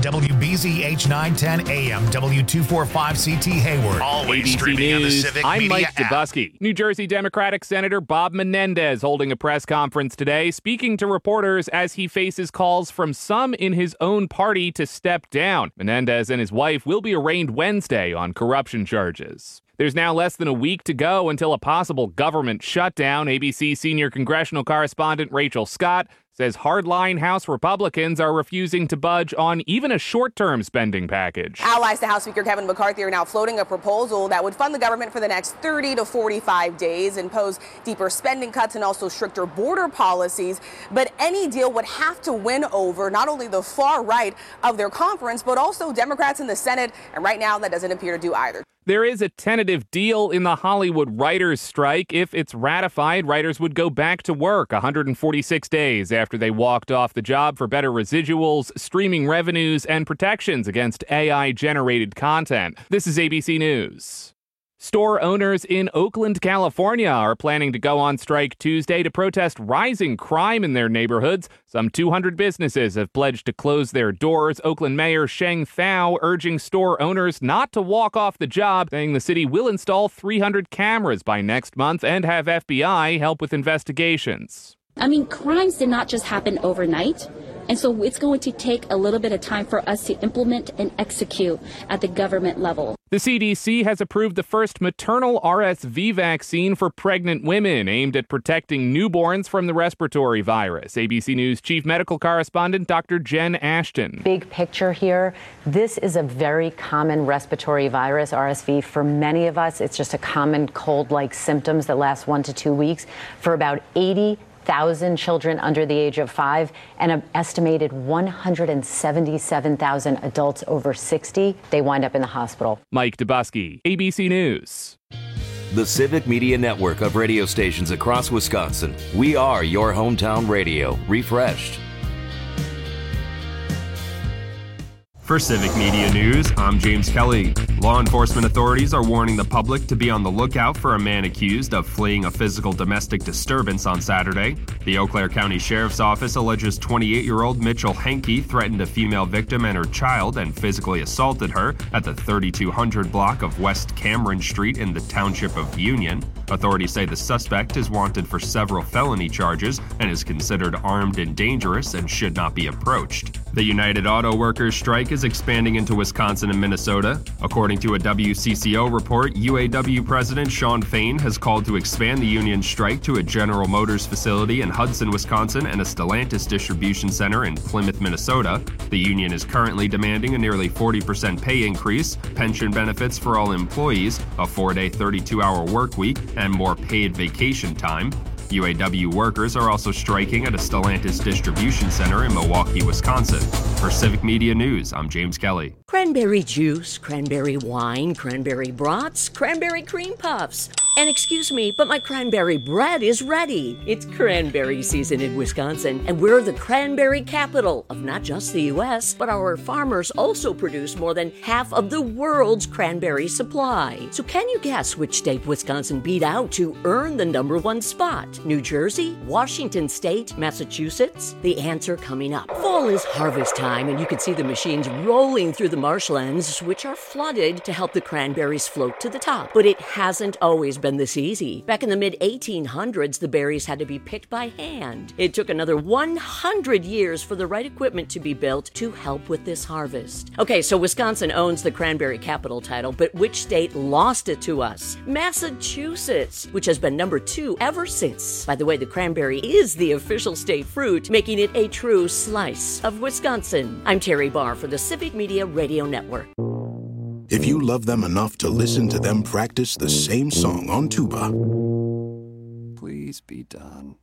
WBZH 910 AM, W245CT Hayward. Always ABC streaming on the News. Civic I'm Media Mike app. Dubusky. New Jersey Democratic Senator Bob Menendez holding a press conference today, speaking to reporters as he faces calls from some in his own party to step down. Menendez and his wife will be arraigned Wednesday on corruption charges. There's now less than a week to go until a possible government shutdown. ABC senior congressional correspondent Rachel Scott says hardline House Republicans are refusing to budge on even a short-term spending package. Allies to House Speaker Kevin McCarthy are now floating a proposal that would fund the government for the next 30 to 45 days, impose deeper spending cuts and also stricter border policies. But any deal would have to win over not only the far right of their conference, but also Democrats in the Senate. And right now, that doesn't appear to do either. There is a tentative deal in the Hollywood writers' strike. If it's ratified, writers would go back to work 146 days after they walked off the job for better residuals, streaming revenues, and protections against AI-generated content. This is ABC News. Store owners in Oakland, California are planning to go on strike Tuesday to protest rising crime in their neighborhoods. Some 200 businesses have pledged to close their doors. Oakland Mayor Sheng Thao urging store owners not to walk off the job, saying the city will install 300 cameras by next month and have FBI help with investigations. I mean, crimes did not just happen overnight. And so it's going to take a little bit of time for us to implement and execute at the government level. The CDC has approved the first maternal RSV vaccine for pregnant women, aimed at protecting newborns from the respiratory virus. ABC News Chief Medical Correspondent Dr. Jen Ashton. Big picture here, this is a very common respiratory virus, RSV. For many of us, it's just a common cold-like symptoms that last 1 to 2 weeks. For about 80,000 children under the age of 5 and an estimated 177,000 adults over 60, they wind up in the hospital. Mike Dubusky, ABC News. The Civic Media Network of radio stations across Wisconsin. We are your hometown radio, refreshed. For Civic Media News, I'm James Kelly. Law enforcement authorities are warning the public to be on the lookout for a man accused of fleeing a physical domestic disturbance on Saturday. The Eau Claire County Sheriff's Office alleges 28-year-old Mitchell Henke threatened a female victim and her child and physically assaulted her at the 3200 block of West Cameron Street in the township of Union. Authorities say the suspect is wanted for several felony charges and is considered armed and dangerous and should not be approached. The United Auto Workers strike is expanding into Wisconsin and Minnesota. According to a WCCO report, UAW President Shawn Fain has called to expand the union strike to a General Motors facility in Hudson, Wisconsin, and a Stellantis distribution center in Plymouth, Minnesota. The union is currently demanding a nearly 40% pay increase, pension benefits for all employees, a 4-day 32-hour work week, and more paid vacation time. UAW workers are also striking at a Stellantis distribution center in Milwaukee, Wisconsin. For Civic Media News, I'm James Kelly. Cranberry juice, cranberry wine, cranberry brats, cranberry cream puffs. And excuse me, but my cranberry bread is ready. It's cranberry season in Wisconsin, and we're the cranberry capital of not just the U.S., but our farmers also produce more than half of the world's cranberry supply. So can you guess which state Wisconsin beat out to earn the #1 spot? New Jersey, Washington State, Massachusetts? The answer coming up. Fall is harvest time, and you can see the machines rolling through the marshlands, which are flooded to help the cranberries float to the top. But it hasn't always been this easy. Back in the mid-1800s, the berries had to be picked by hand. It took another 100 years for the right equipment to be built to help with this harvest. Okay, so Wisconsin owns the cranberry capital title, but which state lost it to us? Massachusetts, which has been #2 ever since. By the way, the cranberry is the official state fruit, making it a true slice of Wisconsin. I'm Terry Barr for the Civic Media Radio Network. If you love them enough to listen to them practice the same song on tuba, please be done.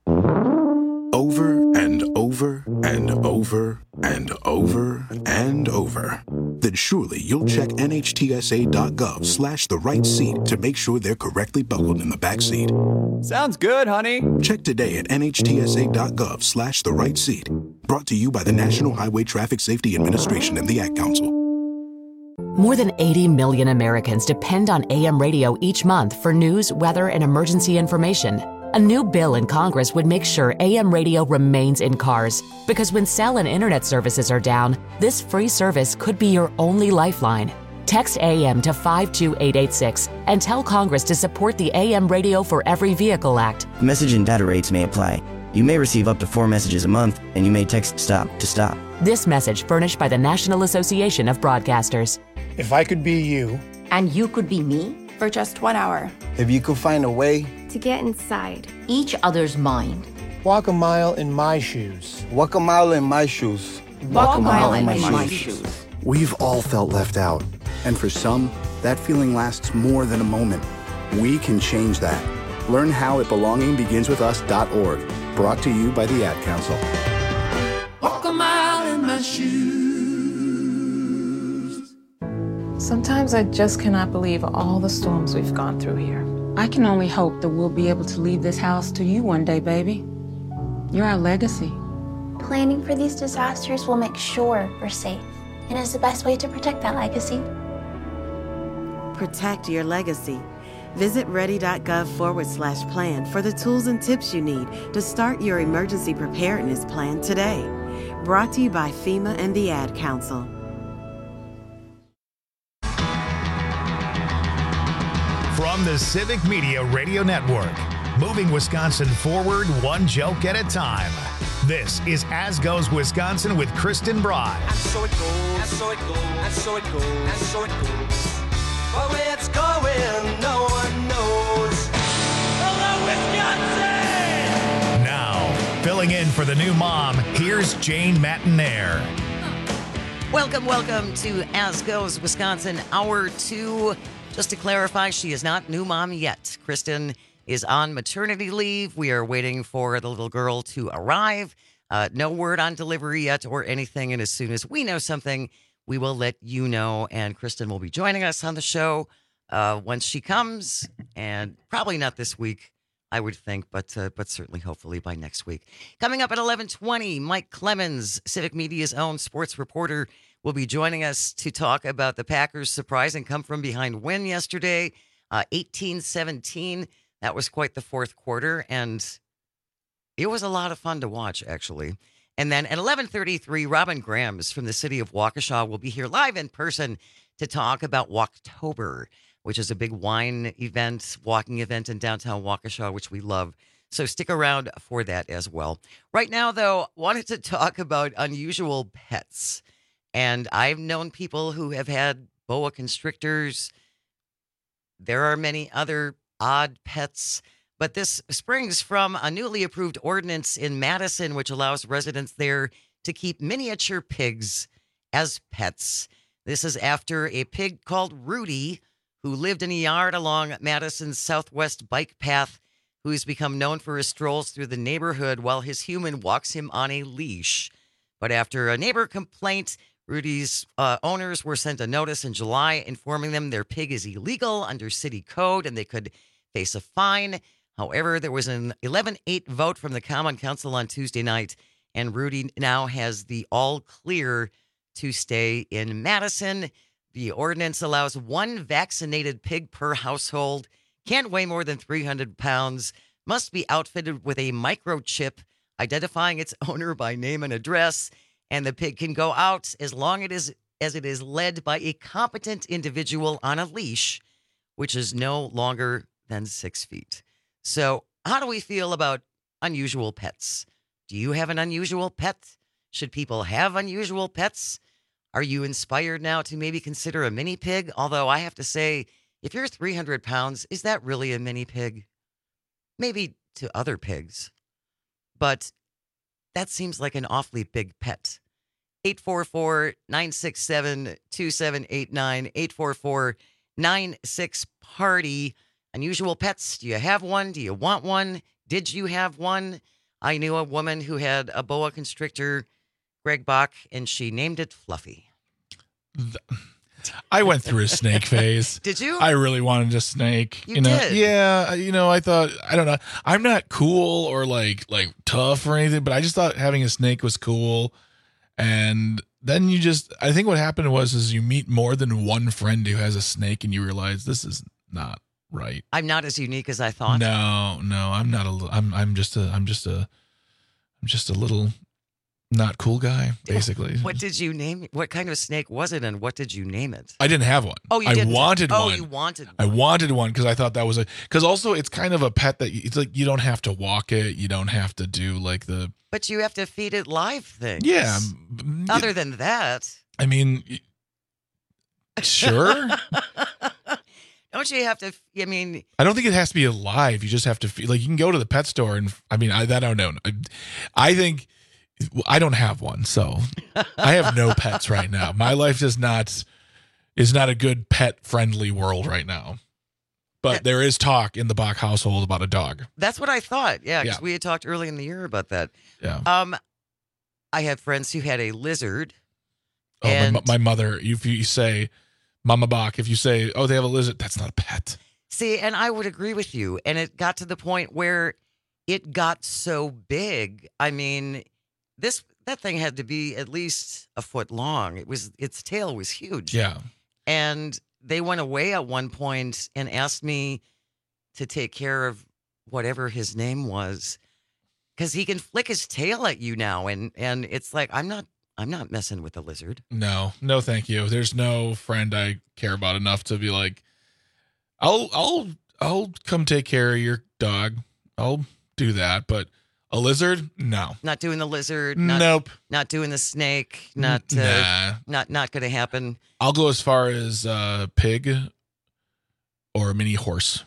Over and over and over and over and over, then surely you'll check NHTSA.gov/the right seat to make sure they're correctly buckled in the back seat. Sounds good, honey. Check today at NHTSA.gov/the right seat. Brought to you by the National Highway Traffic Safety Administration and the Ad Council. More than 80 million Americans depend on AM radio each month for news, weather, and emergency information. A new bill in Congress would make sure AM radio remains in cars, because when cell and internet services are down, this free service could be your only lifeline. Text AM to 52886 and tell Congress to support the AM Radio for Every Vehicle Act. Message and data rates may apply. You may receive up to 4 messages a month, and you may text STOP to stop. This message furnished by the National Association of Broadcasters. If I could be you. And you could be me. For just 1 hour. If you could find a way. To get inside each other's mind. Walk a mile in my shoes. Walk a mile in my shoes. Walk a mile in my shoes. We've all felt left out. And for some, that feeling lasts more than a moment. We can change that. Learn how at belongingbeginswithus.org. Brought to you by the Ad Council. Walk a mile in my shoes. Sometimes I just cannot believe all the storms we've gone through here. I can only hope that we'll be able to leave this house to you one day, baby. You're our legacy. Planning for these disasters will make sure we're safe, and is the best way to protect that legacy. Protect your legacy. Visit ready.gov/plan for the tools and tips you need to start your emergency preparedness plan today. Brought to you by FEMA and the Ad Council. From the Civic Media Radio Network, moving Wisconsin forward one joke at a time. This is As Goes Wisconsin with Kristen Bride. And so it goes, and so it goes, and so it goes, and so it goes. But where it's going, no one knows. Hello, Wisconsin! Now, filling in for the new mom, here's Jane Matinaire. Welcome to As Goes Wisconsin, Hour 2. Just to clarify, she is not new mom yet. Kristen is on maternity leave. We are waiting for the little girl to arrive. No word on delivery yet or anything. And as soon as we know something, we will let you know. And Kristen will be joining us on the show once she comes. And probably not this week, I would think, but certainly, hopefully, by next week. Coming up at 11:20, Mike Clemens, Civic Media's own sports reporter, will be joining us to talk about the Packers' surprising come-from-behind win yesterday, 18-17. That was quite the fourth quarter, and it was a lot of fun to watch, actually. And then at 11:33, Robin Grams from the city of Waukesha will be here live in person to talk about Walktober, which is a big wine event, walking event in downtown Waukesha, which we love. So stick around for that as well. Right now, though, wanted to talk about unusual pets. And I've known people who have had boa constrictors. There are many other odd pets, but this springs from a newly approved ordinance in Madison, which allows residents there to keep miniature pigs as pets. This is after a pig called Rudy, who lived in a yard along Madison's southwest bike path, who's become known for his strolls through the neighborhood while his human walks him on a leash. But after a neighbor complaint, Rudy's owners were sent a notice in July informing them their pig is illegal under city code and they could face a fine. However, there was an 11-8 vote from the Common Council on Tuesday night, and Rudy now has the all clear to stay in Madison. The ordinance allows one vaccinated pig per household, can't weigh more than 300 pounds, must be outfitted with a microchip identifying its owner by name and address, and the pig can go out as long as it is led by a competent individual on a leash, which is no longer than 6 feet. So how do we feel about unusual pets? Do you have an unusual pet? Should people have unusual pets? Are you inspired now to maybe consider a mini pig? Although I have to say, if you're 300 pounds, is that really a mini pig? Maybe to other pigs. But that seems like an awfully big pet. 844-967-2789, 844-96-PARTY. Unusual pets. Do you have one? Do you want one? Did you have one? I knew a woman who had a boa constrictor, Greg Bach, and she named it Fluffy. I went through a snake phase. Did you? I really wanted a snake. You did? Yeah. I thought, I don't know. I'm not cool or like tough or anything, but I just thought having a snake was cool. And then I think what happened is you meet more than one friend who has a snake and you realize this is not right. I'm not as unique as I thought. No, I'm not I'm just a little not cool guy, basically. What did you name it? What kind of snake was it, and what did you name it? I didn't have one. Oh, you didn't? Wanted one. Oh, you wanted one. I wanted one because I thought that was because also it's kind of a pet that it's like you don't have to walk it. You don't have to do like the. But you have to feed it live things. Yeah. Other than that. I mean, sure. Don't you have to? I mean, I don't think it has to be alive. You just have to feed. Like you can go to the pet store and I mean, I don't know. I think. I don't have one, so I have no pets right now. My life is not a good pet friendly world right now. But there is talk in the Bach household about a dog. That's what I thought. Yeah, because we had talked early in the year about that. Yeah. I have friends who had a lizard. Oh, and my mother. If you say Mama Bach, if you say, "Oh, they have a lizard," that's not a pet. See, and I would agree with you. And it got to the point where it got so big. I mean. That thing had to be at least a foot long. Its tail was huge. Yeah. And they went away at one point and asked me to take care of whatever his name was, because he can flick his tail at you now, and it's like I'm not messing with the lizard. No, thank you. There's no friend I care about enough to be like, I'll come take care of your dog. I'll do that, but. A lizard? No. Not doing the lizard. Nope. Not doing the snake. Not going to happen. I'll go as far as pig or a mini horse.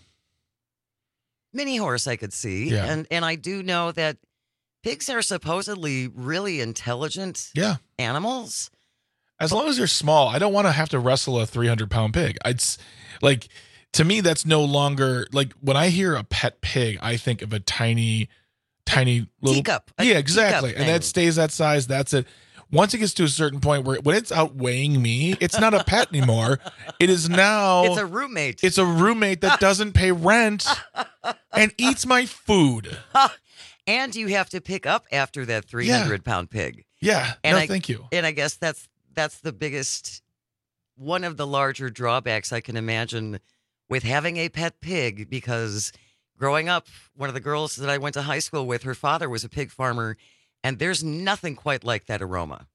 Mini horse, I could see. Yeah. And I do know that pigs are supposedly really intelligent animals. As long as they're small, I don't want to have to wrestle a 300-pound pig. It's like, to me, that's no longer like when I hear a pet pig, I think of a tiny little teacup. Yeah, exactly. Teacup and that stays that size. That's it. Once it gets to a certain point where when it's outweighing me, it's not a pet anymore. It is now. It's a roommate. It's a roommate that doesn't pay rent and eats my food. And you have to pick up after that 300-pound pig. Yeah. Thank you. And I guess that's the biggest, one of the larger drawbacks I can imagine with having a pet pig, because growing up, one of the girls that I went to high school with, her father was a pig farmer, and there's nothing quite like that aroma.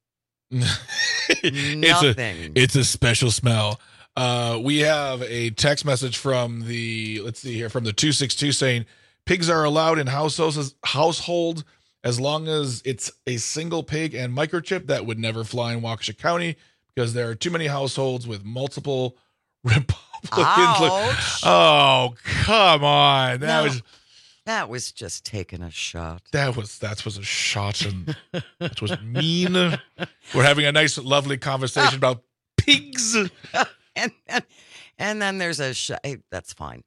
Nothing. It's a special smell. We have a text message from the 262 saying pigs are allowed in household as long as it's a single pig and microchip. That would never fly in Waukesha County because there are too many households with multiple Republicans. Ouch. Oh, come on. That was just taking a shot. That was a shot, and that was mean. We're having a nice, lovely conversation about pigs. And then there's a shot. Hey, that's fine.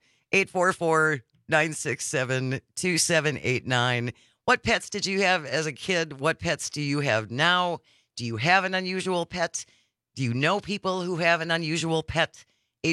844-967-2789. What pets did you have as a kid? What pets do you have now? Do you have an unusual pet? Do you know people who have an unusual pet?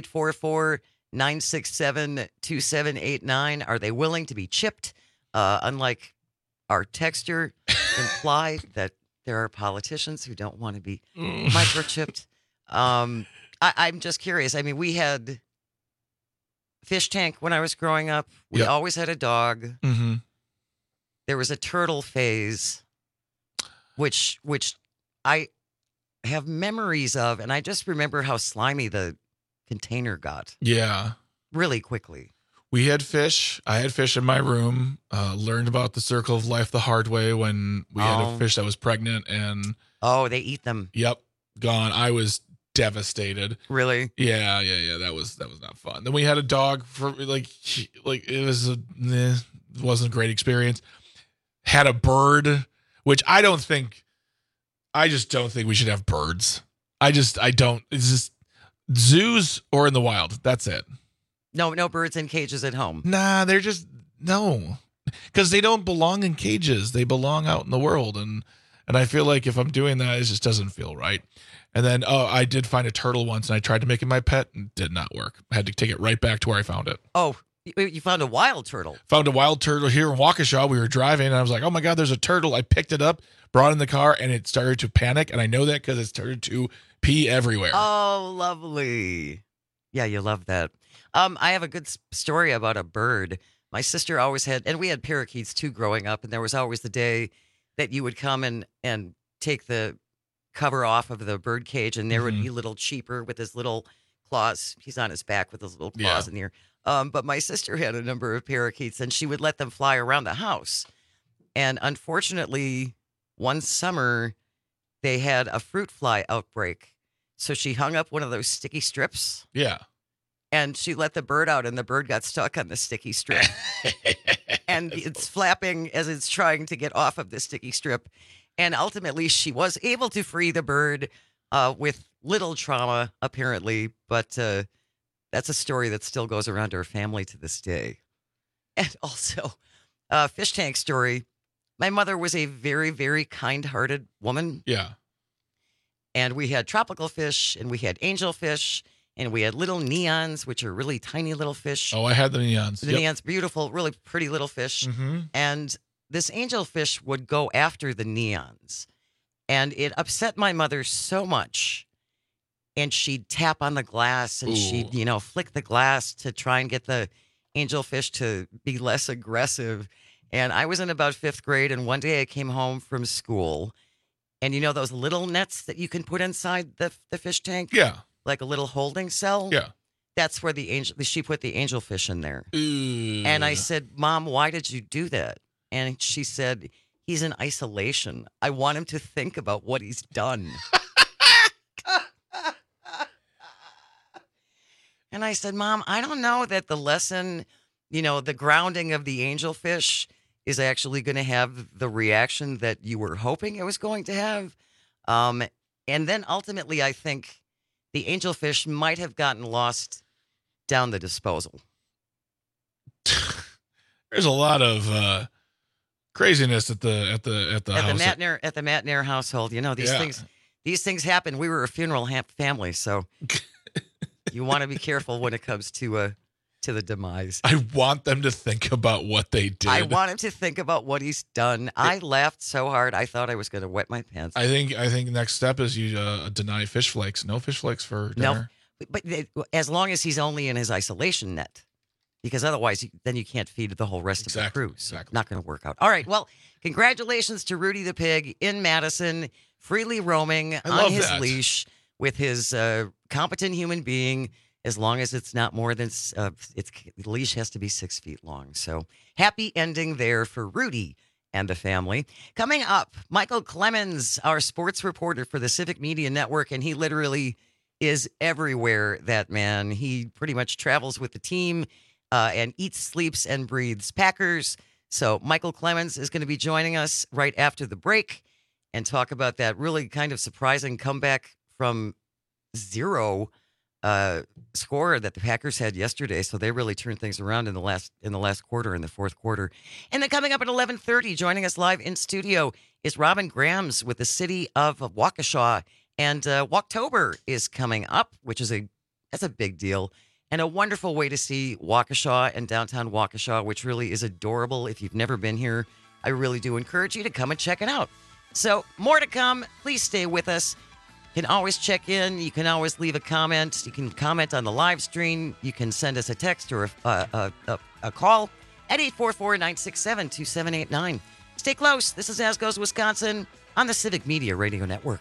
844-967-2789. Are they willing to be chipped? Unlike our texture implied that there are politicians who don't want to be microchipped. I'm just curious. I mean, we had fish tank when I was growing up. We always had a dog. Mm-hmm. There was a turtle phase, which I have memories of, and I just remember how slimy the container got. Yeah. Really quickly. We had fish. I had fish in my room. Learned about the circle of life the hard way when we had a fish that was pregnant and they eat them. Yep. Gone. I was devastated. Really? Yeah. That was not fun. Then we had a dog for like it wasn't a great experience. Had a bird, which I just don't think we should have birds. I don't. It's just zoos or in the wild. That's it. No birds in cages at home. Nah, they're just no, because they don't belong in cages. They belong out in the world, and I feel like if I'm doing that, it just doesn't feel right. And then I did find a turtle once, and I tried to make it my pet, and it did not work. I had to take it right back to where I found it. Oh, you found a wild turtle? Found a wild turtle here in Waukesha. We were driving, and I was like, "Oh my God, there's a turtle!" I picked it up, brought it in the car, and it started to panic, and I know that because it started to pee everywhere. Oh, lovely. Yeah, you love that. I have a good story about a bird. My sister always had, and we had parakeets too growing up, and there was always the day that you would come and take the cover off of the bird cage, and there would be little Cheaper with his little claws. He's on his back with his little claws in the air. But my sister had a number of parakeets, and she would let them fly around the house. And unfortunately, one summer, they had a fruit fly outbreak. So she hung up one of those sticky strips. Yeah. And she let the bird out, and the bird got stuck on the sticky strip. And it's flapping as it's trying to get off of the sticky strip. And ultimately, she was able to free the bird with little trauma, apparently. But that's a story that still goes around her family to this day. And also, fish tank story. My mother was a very, very kind-hearted woman. Yeah. And we had tropical fish, and we had angelfish, and we had little neons, which are really tiny little fish. Oh, I had the neons. The neons, beautiful, really pretty little fish. Mm-hmm. And this angelfish would go after the neons. And it upset my mother so much. And she'd tap on the glass, and she'd, flick the glass to try and get the angelfish to be less aggressive. And I was in about 5th grade, and one day I came home from school, and those little nets that you can put inside the fish tank? Yeah. Like a little holding cell? Yeah. That's where she put the angelfish in there. Ooh. And I said, Mom, why did you do that? And she said, he's in isolation. I want him to think about what he's done. And I said, Mom, I don't know that the lesson, the grounding of the angelfish is actually going to have the reaction that you were hoping it was going to have. And then ultimately, I think the angelfish might have gotten lost down the disposal. There's a lot of craziness at the house. At the McNair household. These things happen. We were a funeral family, so you want to be careful when it comes to the demise. I want them to think about what they did. I want him to think about what he's done. I laughed so hard I thought I was going to wet my pants. I think next step is you deny fish flakes. No fish flakes for dinner. No, but as long as he's only in his isolation net, because otherwise then you can't feed the whole rest of the crew. So not going to work out. All right. Well, congratulations to Rudy the pig in Madison, freely roaming on his leash with his competent human being. As long as it's not more than, the leash has to be 6 feet long. So happy ending there for Rudy and the family. Coming up, Michael Clemens, our sports reporter for the Civic Media Network, and he literally is everywhere, that man. He pretty much travels with the team and eats, sleeps, and breathes Packers. So Michael Clemens is going to be joining us right after the break and talk about that really kind of surprising comeback from 0 score that the Packers had yesterday. So they really turned things around in the last quarter, in the fourth quarter. And then coming up at 11:30, joining us live in studio is Robin Grams with the city of Waukesha. And Walktober is coming up, which is that's a big deal and a wonderful way to see Waukesha and downtown Waukesha, which really is adorable. If you've never been here, I really do encourage you to come and check it out. So more to come. Please stay with us. You can always check in. You can always leave a comment. You can comment on the live stream. You can send us a text or a call at 844-967-2789. Stay close. This is As Goes Wisconsin on the Civic Media Radio Network.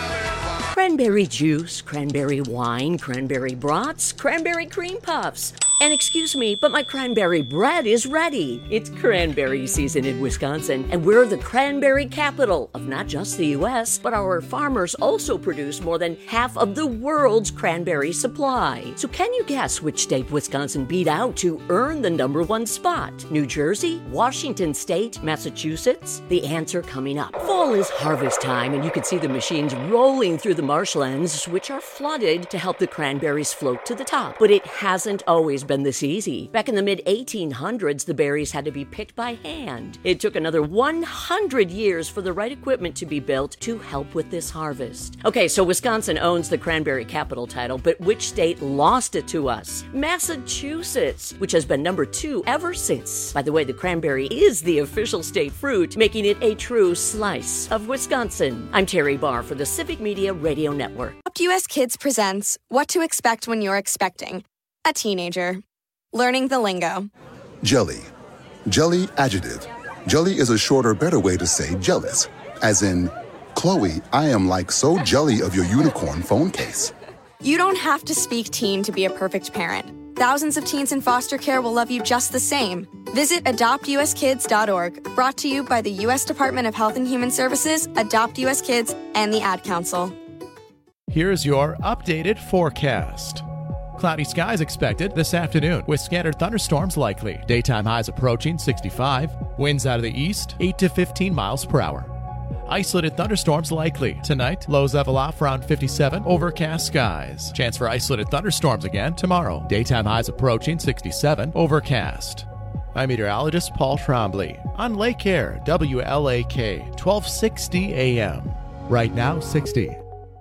Cranberry juice, cranberry wine, cranberry brats, cranberry cream puffs. And excuse me, but my cranberry bread is ready. It's cranberry season in Wisconsin, and we're the cranberry capital of not just the U.S., but our farmers also produce more than half of the world's cranberry supply. So can you guess which state Wisconsin beat out to earn the #1 spot? New Jersey? Washington State? Massachusetts? The answer coming up. Fall is harvest time, and you can see the machines rolling through the marshlands, which are flooded to help the cranberries float to the top. But it hasn't always been this easy. Back in the mid-1800s, the berries had to be picked by hand. It took another 100 years for the right equipment to be built to help with this harvest. Okay, so Wisconsin owns the cranberry capital title, but which state lost it to us? Massachusetts, which has been #2 ever since. By the way, the cranberry is the official state fruit, making it a true slice of Wisconsin. I'm Terry Barr for the Civic Media Radio Network. Adopt US Kids presents What to Expect When You're Expecting a Teenager. Learning the lingo. Jelly. Jelly adjective. Jelly is a shorter, better way to say jealous. As in, Chloe, I am like so jelly of your unicorn phone case. You don't have to speak teen to be a perfect parent. Thousands of teens in foster care will love you just the same. Visit adoptuskids.org, brought to you by the U.S. Department of Health and Human Services, Adopt US Kids, and the Ad Council. Here's your updated forecast. Cloudy skies expected this afternoon with scattered thunderstorms likely. Daytime highs approaching 65. Winds out of the east 8 to 15 miles per hour. Isolated thunderstorms likely. Tonight, lows level off around 57. Overcast skies. Chance for isolated thunderstorms again tomorrow. Daytime highs approaching 67. Overcast. I'm meteorologist Paul Trombley on Lake Air, WLAK, 1260 AM. Right now, 60.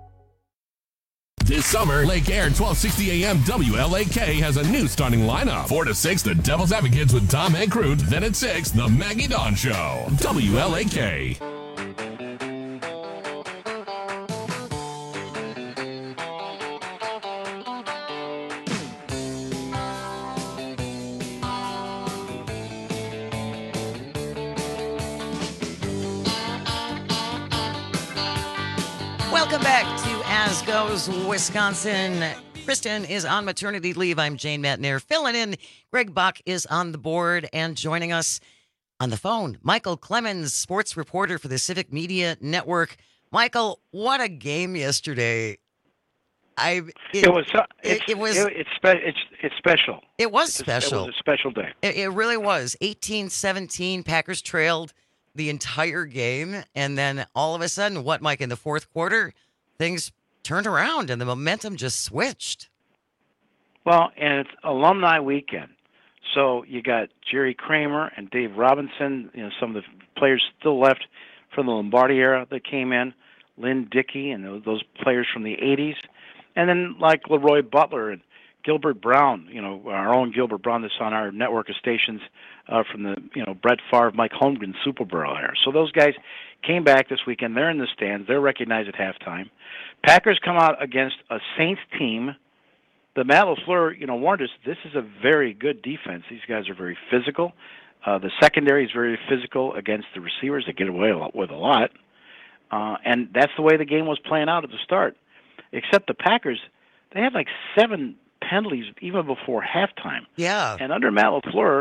This summer, Lake Air 1260 AM WLAK has a new starting lineup. 4 to 6, the Devil's Advocates with Tom and Crude. Then at 6, the Maggie Dawn Show. WLAK. Welcome back to As Goes Wisconsin. Kristen is on maternity leave. I'm Jane Matner filling in. Greg Bach is on the board and joining us on the phone. Michael Clemens, sports reporter for the Civic Media Network. Michael, what a game yesterday! It was special. It was special. It was a special day. It really was. 18-17, Packers trailed the entire game, and then all of a sudden, what, Mike, in the fourth quarter, things turned around and the momentum just switched. Well, and it's alumni weekend. So you got Jerry Kramer and Dave Robinson, some of the players still left from the Lombardi era that came in, Lynn Dickey and those players from the 80s. And then like Leroy Butler and Gilbert Brown, our own Gilbert Brown that's on our network of stations from the, Brett Favre, Mike Holmgren Super Bowl era. So those guys came back this weekend. They're in the stands. They're recognized at halftime. Packers come out against a Saints team. The Matt LaFleur, warned us this is a very good defense. These guys are very physical. The secondary is very physical against the receivers. They get away with a lot. And that's the way the game was playing out at the start. Except the Packers, they had like 7 penalties even before halftime. Yeah. And under Matt LaFleur,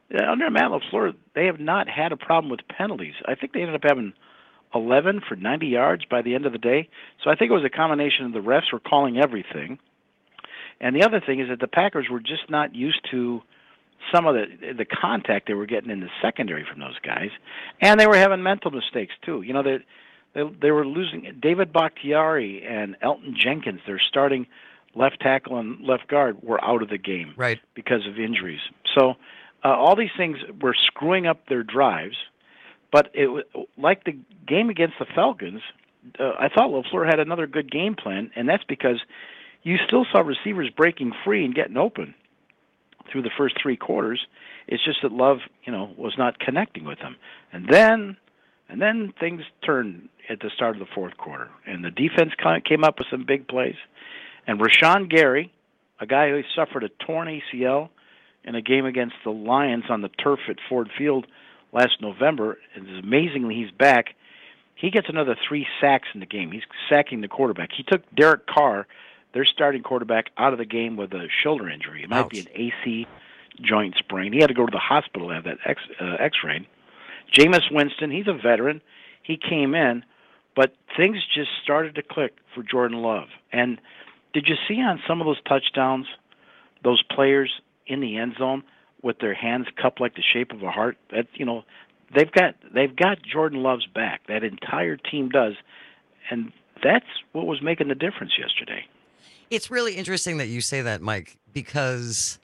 they have not had a problem with penalties. I think they ended up having 11 for 90 yards by the end of the day. So I think it was a combination of the refs were calling everything. And the other thing is that the Packers were just not used to some of the contact they were getting in the secondary from those guys. And they were having mental mistakes too. They were losing David Bakhtiari and Elton Jenkins, their starting left tackle and left guard, were out of the game because of injuries. So all these things were screwing up their drives. But like the game against the Falcons, I thought LaFleur had another good game plan, and that's because you still saw receivers breaking free and getting open through the first 3 quarters. It's just that Love, was not connecting with them. And then things turned at the start of the fourth quarter, and the defense came up with some big plays. And Rashawn Gary, a guy who suffered a torn ACL in a game against the Lions on the turf at Ford Field last November, and amazingly he's back. He gets another 3 sacks in the game. He's sacking the quarterback. He took Derek Carr their starting quarterback out of the game with a shoulder injury. It might be an AC joint sprain. He had to go to the hospital to have that X-rayed. Jameis Winston, he's a veteran. He came in, but things just started to click for Jordan Love. And did you see on some of those touchdowns, those players in the end zone with their hands cupped like the shape of a heart? That, you know, they've got Jordan Love's back. That entire team does, and that's what was making the difference yesterday. It's really interesting that you say that, Mike, because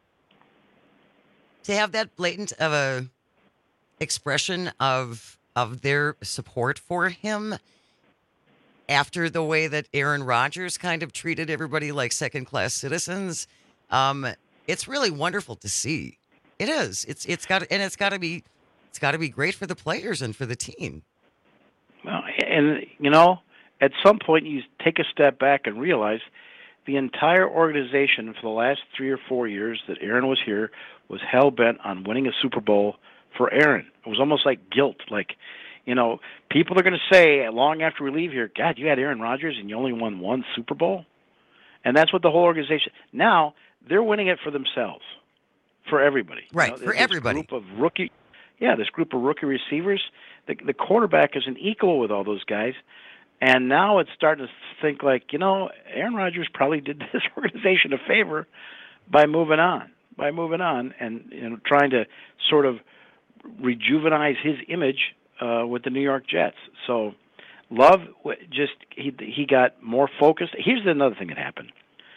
to have that blatant of a expression of their support for him after the way that Aaron Rodgers kind of treated everybody like second-class citizens, it's really wonderful to see. It is. It's got to be great for the players and for the team. Well, and you know, at some point you take a step back and realize the entire organization for the last 3 or 4 years that Aaron was here was hell-bent on winning a Super Bowl for Aaron. It was almost like guilt. Like, you know, people are going to say long after we leave here, God, you had Aaron Rodgers and you only won one Super Bowl? And that's what the whole organization... Now, they're winning it for themselves, for everybody. Right, you know, for everybody. This group of rookie receivers, the quarterback isn't equal with all those guys. And now it's starting to think like, you know, Aaron Rodgers probably did this organization a favor by moving on and, you know, trying to sort of rejuvenize his image with the New York Jets. So Love just he got more focused. Here's another thing that happened.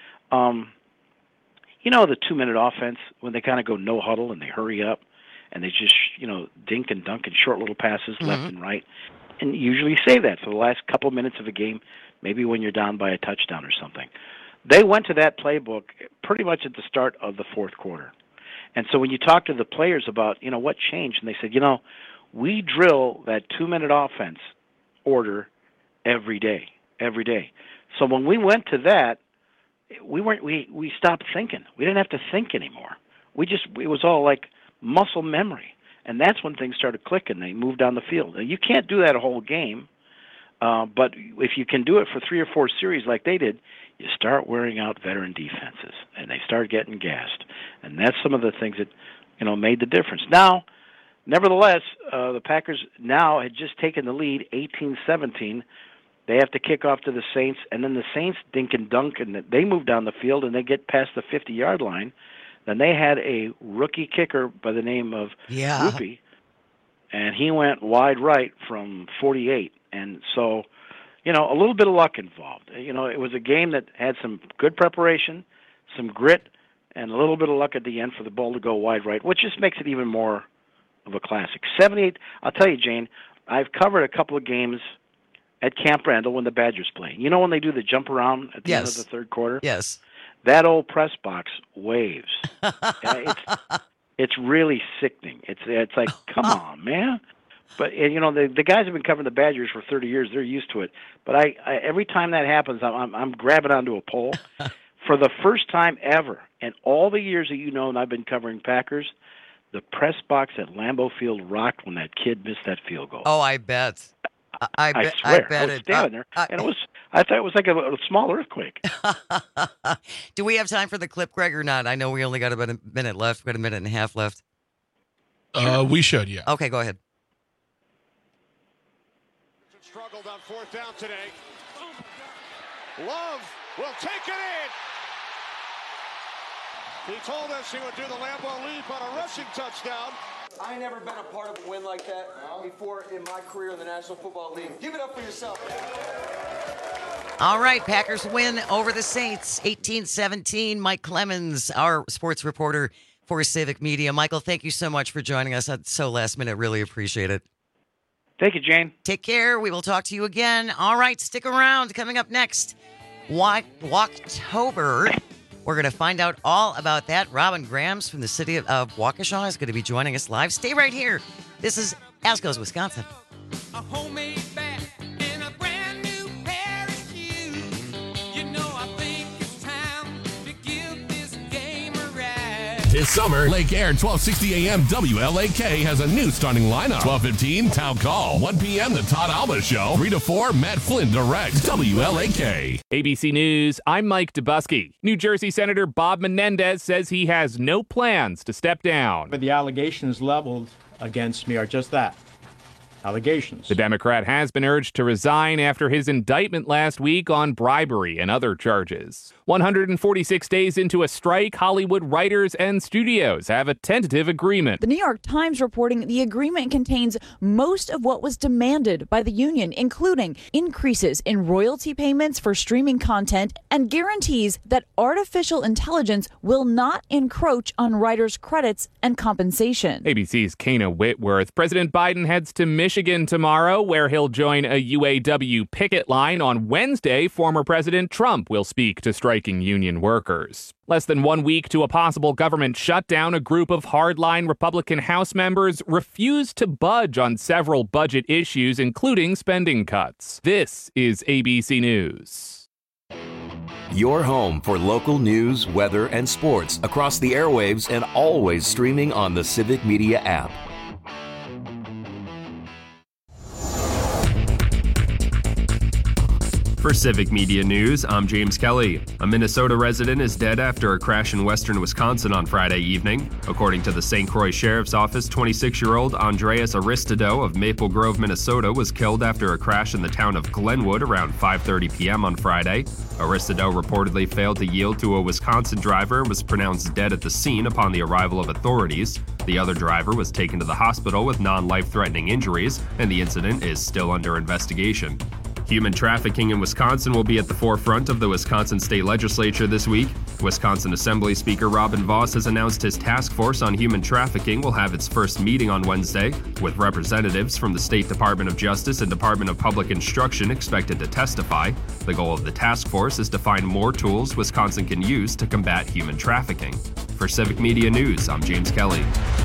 You know, the 2-minute offense when they kind of go no huddle and they hurry up and they just, you know, dink and dunk and short little passes left and right. And usually save that for the last couple minutes of a game, maybe when you're down by a touchdown or something. They went to that playbook pretty much at the start of the fourth quarter. And so when you talk to the players about, you know, what changed, and they said, you know, we drill that 2-minute offense order every day. So when we went to that, we stopped thinking. We didn't have to think anymore. It was all like muscle memory. And that's when things started clicking. They moved down the field. Now, you can't do that a whole game, but if you can do it for 3 or 4 series like they did, you start wearing out veteran defenses, and they start getting gassed. And that's some of the things that, you know, made the difference. Now, nevertheless, the Packers now had just taken the lead, 18-17. They have to kick off to the Saints, and then the Saints dink and dunk, and they move down the field, and they get past the 50-yard line. Then they had a rookie kicker by the name of Rupi, and he went wide right from 48. And so, you know, a little bit of luck involved. You know, it was a game that had some good preparation, some grit, and a little bit of luck at the end for the ball to go wide right, which just makes it even more of a classic. 78, I'll tell you, Jane, I've covered a couple of games at Camp Randall when the Badgers play. You know when they do the jump around at the end of the third quarter? Yes. That old press box waves. It's really sickening. It's like, come on, man. But you know, the guys have been covering the Badgers for 30 years. They're used to it. But I every time that happens, I'm grabbing onto a pole. For the first time ever, in all the years that you know, and I've been covering Packers, the press box at Lambeau Field rocked when that kid missed that field goal. Oh, I bet. I bet I was standing there, and I thought it was like a small earthquake. Do we have time for the clip, Greg, or not? I know we only got about a minute left. We've got a minute and a half left. We should, yeah. Okay, go ahead. Struggled on 4th down today. Love will take it in. He told us he would do the Lambeau leap on a rushing touchdown. I ain't never been a part of a win like that before in my career in the National Football League. Give it up for yourself. All right, Packers win over the Saints, 18-17. Mike Clemens, our sports reporter for Civic Media. Michael, thank you so much for joining us. That's so last minute. Really appreciate it. Thank you, Jane. Take care. We will talk to you again. All right, stick around. Coming up next, Walktober. We're going to find out all about that. Robin Grams from the city of Waukesha is going to be joining us live. Stay right here. This is As Goes Wisconsin. A homemade bat and a brand new pair of shoes. You know, I think it's time to give this game a ride. This summer, Lake Air 1260 AM WLAK has a new starting lineup. 12:15 Town Call. 1 p.m. The Todd Alba Show. 3 to 4 Matt Flynn directs WLAK. ABC News, I'm Mike Dubusky. New Jersey Senator Bob Menendez says he has no plans to step down. But the allegations leveled against me are just that. Allegations. The Democrat has been urged to resign after his indictment last week on bribery and other charges. 146 days into a strike, Hollywood writers and studios have a tentative agreement. The New York Times reporting the agreement contains most of what was demanded by the union, including increases in royalty payments for streaming content and guarantees that artificial intelligence will not encroach on writers' credits and compensation. ABC's Kana Whitworth. President Biden heads to Michigan tomorrow, where he'll join a UAW picket line. On Wednesday, former President Trump will speak to striking union workers. Less than 1 week to a possible government shutdown, a group of hardline Republican House members refused to budge on several budget issues, including spending cuts. This is ABC News. Your home for local news, weather, and sports across the airwaves and always streaming on the Civic Media app. For Civic Media News, I'm James Kelly. A Minnesota resident is dead after a crash in western Wisconsin on Friday evening. According to the St. Croix Sheriff's Office, 26-year-old Andreas Aristido of Maple Grove, Minnesota, was killed after a crash in the town of Glenwood around 5:30 p.m. on Friday. Aristido reportedly failed to yield to a Wisconsin driver and was pronounced dead at the scene upon the arrival of authorities. The other driver was taken to the hospital with non-life-threatening injuries, and the incident is still under investigation. Human trafficking in Wisconsin will be at the forefront of the Wisconsin State Legislature this week. Wisconsin Assembly Speaker Robin Vos has announced his task force on human trafficking will have its first meeting on Wednesday, with representatives from the State Department of Justice and Department of Public Instruction expected to testify. The goal of the task force is to find more tools Wisconsin can use to combat human trafficking. For Civic Media News, I'm James Kelly.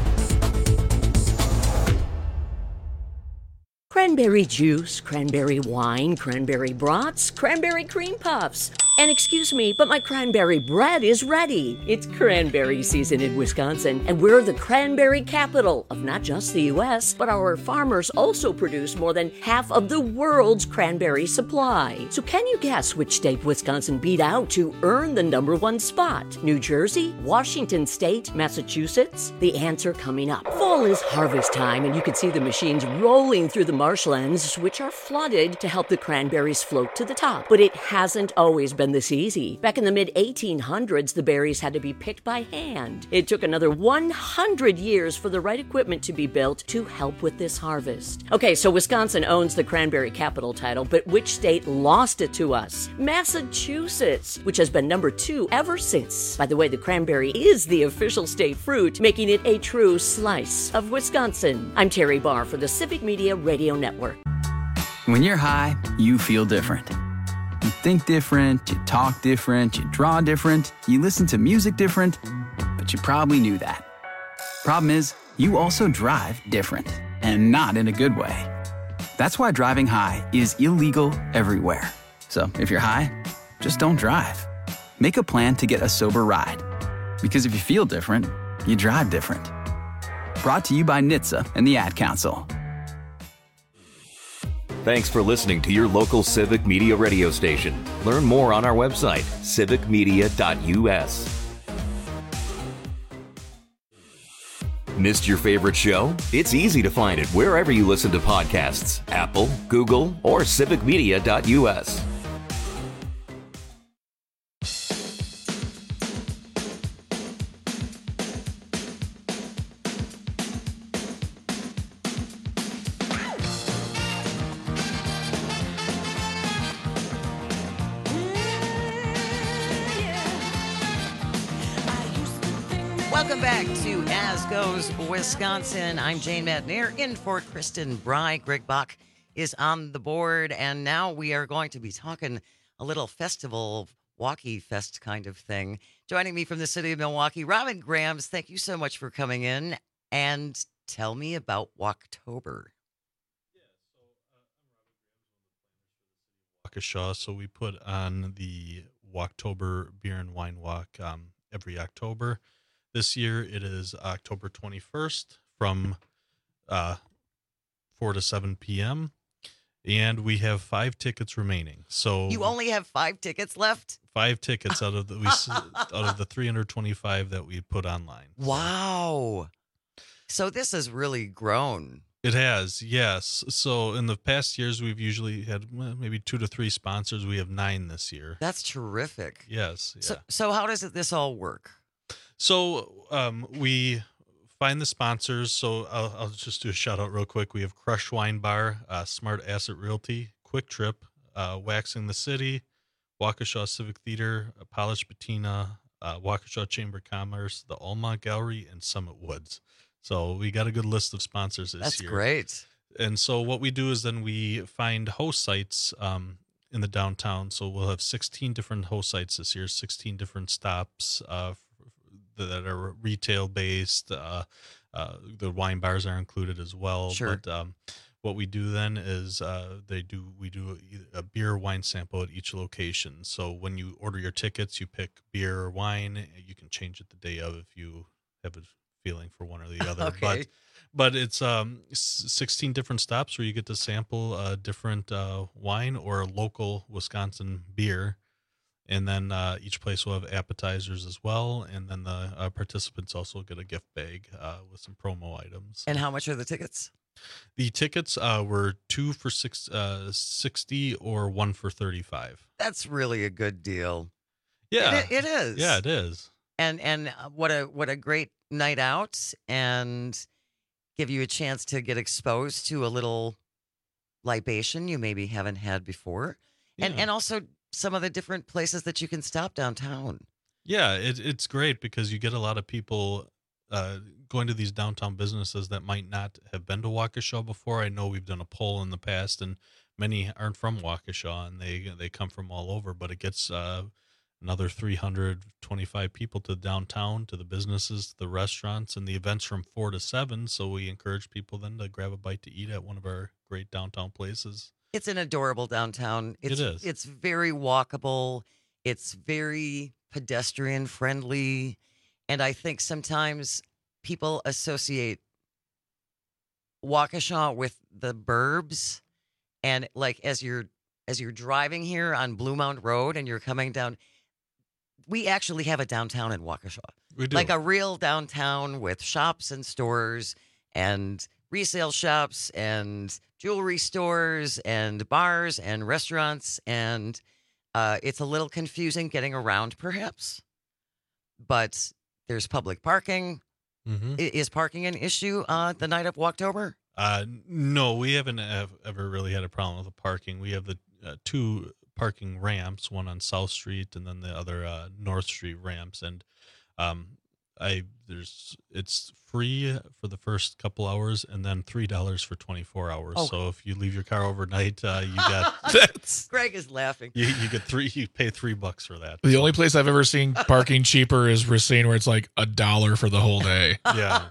Cranberry juice, cranberry wine, cranberry brats, cranberry cream puffs. And excuse me, but my cranberry bread is ready. It's cranberry season in Wisconsin, and we're the cranberry capital of not just the U.S., but our farmers also produce more than half of the world's cranberry supply. So can you guess which state Wisconsin beat out to earn the #1 spot? New Jersey, Washington State, Massachusetts? The answer coming up. Fall is harvest time, and you can see the machines rolling through the marshlands, which are flooded to help the cranberries float to the top. But it hasn't always been this easy. Back in the mid-1800s, the berries had to be picked by hand. It took another 100 years for the right equipment to be built to help with this harvest. Okay, so Wisconsin owns the cranberry capital title, but which state lost it to us? Massachusetts, which has been #2 ever since. By the way, the cranberry is the official state fruit, making it a true slice of Wisconsin. I'm Terry Barr for the Civic Media Radio Network. When you're high, you feel different. You think different, you talk different, you draw different, you listen to music different, but you probably knew that. Problem is, you also drive different, and not in a good way. That's why driving high is illegal everywhere. So if you're high, just don't drive. Make a plan to get a sober ride. Because if you feel different, you drive different. Brought to you by NHTSA and the Ad Council. Thanks for listening to your local Civic Media radio station. Learn more on our website, civicmedia.us. Missed your favorite show? It's easy to find it wherever you listen to podcasts, Apple, Google, or civicmedia.us. Welcome back to As Goes Wisconsin. I'm Jane Madnier in for Kristen Bry. Greg Bach is on the board, and now we are going to be talking a little festival, Walkie Fest kind of thing. Joining me from the city of Milwaukee, Robin Grams. Thank you so much for coming in, and tell me about Walktober. Waukesha, so we put on the Walktober Beer and Wine Walk every October. This year it is October 21st from 4 to 7 p.m. And we have 5 tickets remaining. So you only have 5 tickets left? 5 tickets out of the 325 that we put online. Wow. So this has really grown. It has, yes. So in the past years, we've usually had maybe 2 to 3 sponsors. We have 9 this year. That's terrific. Yes. Yeah. So how does this all work? So we find the sponsors. So I'll just do a shout out real quick. We have Crush Wine Bar, Smart Asset Realty, Quick Trip, Waxing the City, Waukesha Civic Theater, Polished Patina, Waukesha Chamber of Commerce, the Almont Gallery, and Summit Woods. So we got a good list of sponsors this year. That's great. And so what we do is then we find host sites in the downtown. So we'll have 16 different host sites this year, 16 different stops that are retail based. The wine bars are included as well. Sure. But what we do then is we do a beer wine sample at each location. So when you order your tickets, you pick beer or wine. You can change it the day of if you have a feeling for one or the other. Okay. But it's 16 different stops where you get to sample a different wine or a local Wisconsin beer. And then each place will have appetizers as well. And then the participants also get a gift bag with some promo items. And how much are the tickets? The tickets were 2 for $60 or 1 for $35. That's really a good deal. Yeah, it is. Yeah, it is. And what a great night out, and give you a chance to get exposed to a little libation you maybe haven't had before, and also some of the different places that you can stop downtown. Yeah, it's great because you get a lot of people going to these downtown businesses that might not have been to Waukesha before. I know we've done a poll in the past, and many aren't from Waukesha, and they come from all over. But it gets another 325 people to downtown, to the businesses, to the restaurants, and the events from 4 to 7. So we encourage people then to grab a bite to eat at one of our great downtown places. It's an adorable downtown. It is. It's very walkable. It's very pedestrian friendly. And I think sometimes people associate Waukesha with the burbs. And like as you're driving here on Blue Mound Road and you're coming down, we actually have a downtown in Waukesha. We do. Like a real downtown with shops and stores and resale shops and jewelry stores and bars and restaurants. And it's a little confusing getting around, perhaps. But there's public parking. Mm-hmm. Is parking an issue the night of Walktober? No, we haven't ever really had a problem with the parking. We have the 2 parking ramps, one on South Street and then the other North Street ramps. And it's free for the first couple hours and then $3 for 24 hours. Oh. So if you leave your car overnight, you got Greg is laughing. You get you pay $3 for that. The only place I've ever seen parking cheaper is Racine, where it's like $1 for the whole day. Yeah.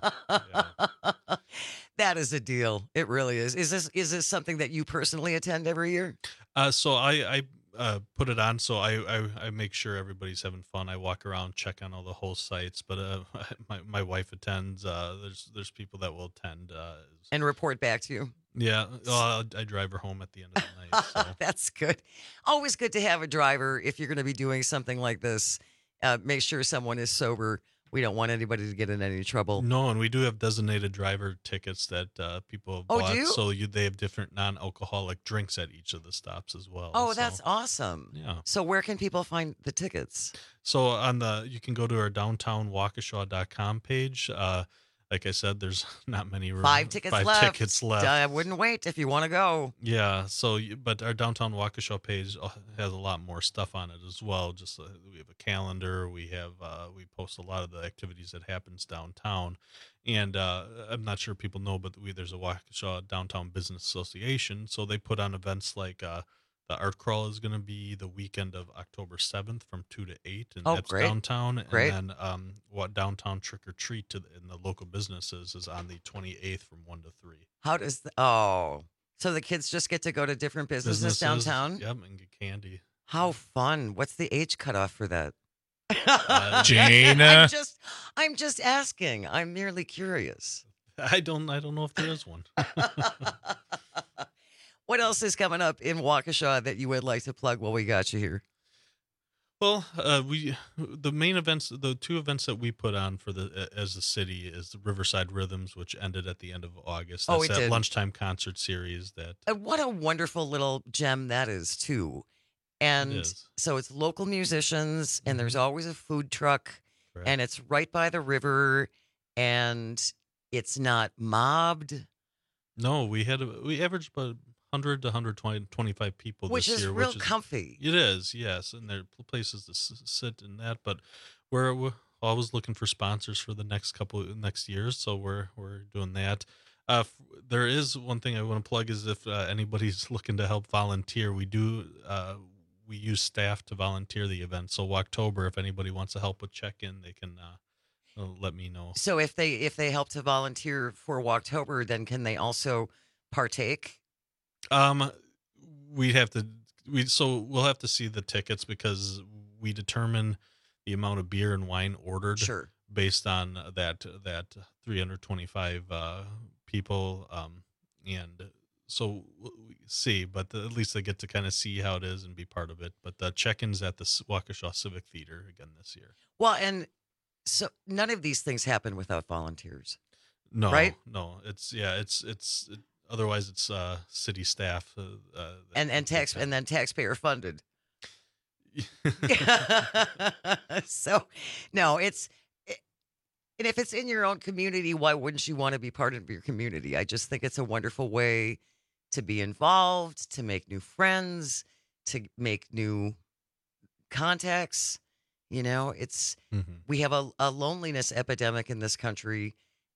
That is a deal. It really is. Is this something that you personally attend every year? So I put it on, so I make sure everybody's having fun. I walk around, check on all the host sites, but my wife attends. There's people that will attend and report back to you. Yeah, well, I drive her home at the end of the night. So. That's good. Always good to have a driver if you're going to be doing something like this. Make sure someone is sober. We don't want anybody to get in any trouble. No, and we do have designated driver tickets that people have bought. Do you? So they have different non-alcoholic drinks at each of the stops as well. Oh, that's awesome. Yeah. So where can people find the tickets? So you can go to our downtownwaukesha.com page. Like I said, there's not many. 5 tickets left. I wouldn't wait if you want to go. Yeah. So, but our downtown Waukesha page has a lot more stuff on it as well. Just we have a calendar. We post a lot of the activities that happens downtown, and I'm not sure people know, but there's a Waukesha Downtown Business Association. So they put on events like the art crawl is going to be the weekend of October 7th from 2 to 8, and that's great. downtown. Great. And then what downtown trick or treat in the local businesses is on the 28th from 1 to 3. How does so the kids just get to go to different businesses downtown? Yep, and get candy. How fun! What's the age cutoff for that? Jane, I'm just asking. I'm merely curious. I don't know if there is one. What else is coming up in Waukesha that you would like to plug while we got you here? Well, the main events, the two events that we put on for as the city is the Riverside Rhythms, which ended at the end of August. That's that did. lunchtime concert series. That What a wonderful little gem that is too. And so it's local musicians, and there's always a food truck, and it's right by the river, and it's not mobbed. No, we averaged about 100 to 125 people Which this is year, real which is comfy. It is, yes, and there are places to sit in that. But we're always looking for sponsors for the next years, so we're doing that. There is one thing I want to plug is if anybody's looking to help volunteer, we use staff to volunteer the event. So October, if anybody wants to help with check-in, they can let me know. So if they help to volunteer for Walktober, then can they also partake? We'll have to see the tickets because we determine the amount of beer and wine ordered based on that 325 people. And so we see, but at least they get to kind of see how it is and be part of it. But the check-ins at the Waukesha Civic Theater again this year. Well, and so none of these things happen without volunteers. No, right? No, otherwise it's city staff and then taxpayer funded. So no, and if it's in your own community, why wouldn't you want to be part of your community? I just think it's a wonderful way to be involved, to make new friends, to make new contacts. You know, we have a loneliness epidemic in this country.